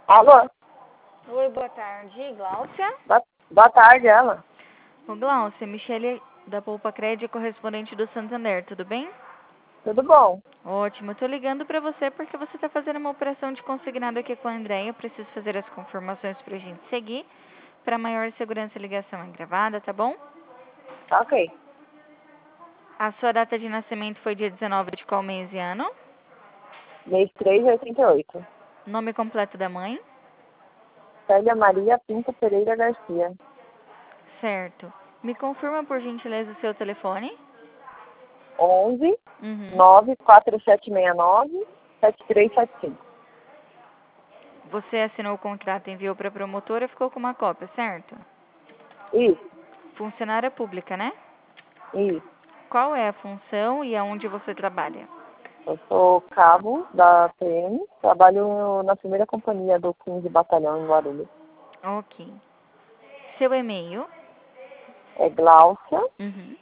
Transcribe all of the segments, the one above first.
Alô? Oi, boa tarde, Gláucia. Boa tarde, ela. Ô, Gláucia, Michele da Poupa Crédito, correspondente do Santander, tudo bem? Tudo bom? Ótimo, eu tô ligando pra você porque você tá fazendo uma operação de consignado aqui com a Andréia. Eu preciso fazer as confirmações pra gente seguir. Para maior segurança, a ligação é gravada, tá bom? Tá ok. A sua data de nascimento foi dia 19 de qual mês e ano? Mês 3 de 88. Nome completo da mãe? Célia Maria Pinto Pereira Garcia. Certo. Me confirma, por gentileza, o seu telefone? 11 Uhum. 94769 7375. Você assinou o contrato, enviou para a promotora, ficou com uma cópia, certo? Isso, Funcionária pública, né? isso. Qual é a função e aonde você trabalha? Eu sou cabo da PM, trabalho na primeira companhia do 15 Batalhão em Guarulhos. Ok. Seu e-mail? É Uhum.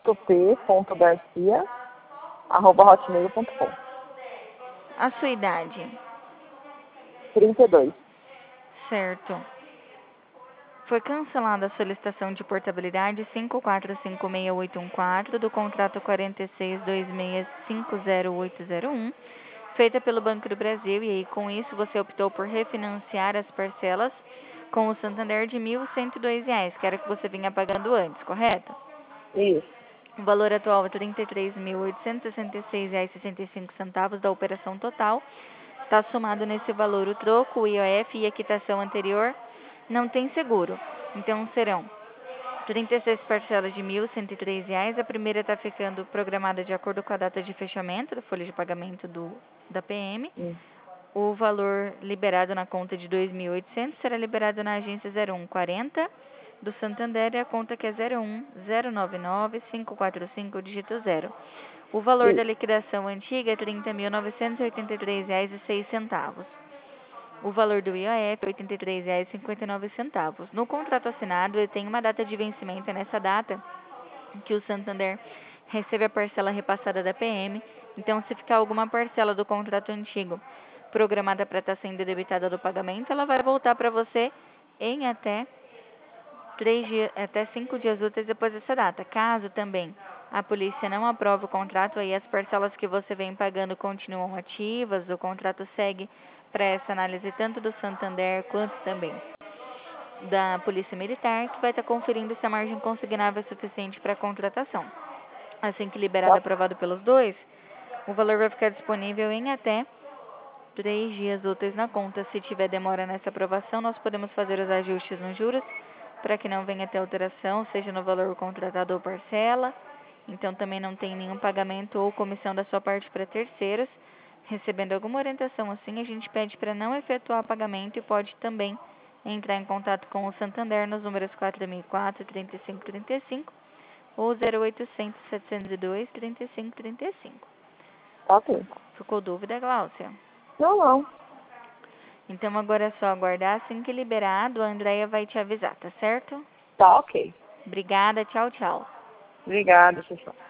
glaucia.p.garcia@hotmail.com. A sua idade? 32. Certo. Foi cancelada a solicitação de portabilidade 5456814 do contrato 4626500801, feita pelo Banco do Brasil, e aí com isso você optou por refinanciar as parcelas com o Santander de R$ 1.102, que era o que você vinha pagando antes, correto? Isso, O valor atual é R$ 33.866,65 da operação total. Está somado nesse valor o troco, o IOF e a quitação anterior. Não tem seguro. Então serão 36 parcelas de R$ 1.103. A primeira está ficando programada de acordo com a data de fechamento da folha de pagamento da PM. O valor liberado na conta de 2.800 será liberado na agência 0140 do Santander, e a conta que é 01099-545, dígito 0. O valor da isso. liquidação antiga é R$ 30.983,06. O valor do IOF é R$ 83,59. No contrato assinado, ele tem uma data de vencimento, é nessa data que o Santander recebe a parcela repassada da PM. Então, se ficar alguma parcela do contrato antigo programada para estar sendo debitada do pagamento, ela vai voltar para você em até 5 dias úteis depois dessa data. Caso também a polícia não aprove o contrato, aí as parcelas que você vem pagando continuam ativas, o contrato segue para essa análise tanto do Santander quanto também da Polícia Militar, que vai estar conferindo se a margem consignável é suficiente para a contratação. Assim que liberado e Tá, aprovado pelos dois, o valor vai ficar disponível em até 3 dias úteis na conta. Se tiver demora nessa aprovação, nós podemos fazer os ajustes nos juros para que não venha ter alteração, seja no valor contratado ou parcela. Então também não tem nenhum pagamento ou comissão da sua parte para terceiros. Recebendo alguma orientação assim, a gente pede para não efetuar pagamento e pode também entrar em contato com o Santander nos números 4004-3535 ou 0800 702 3535. tá ok. Ficou dúvida, Gláucia? Não. Então agora é só aguardar, assim que liberado, a Andréia vai te avisar, tá certo? Tá ok. Obrigada, tchau, tchau. Obrigada, pessoal.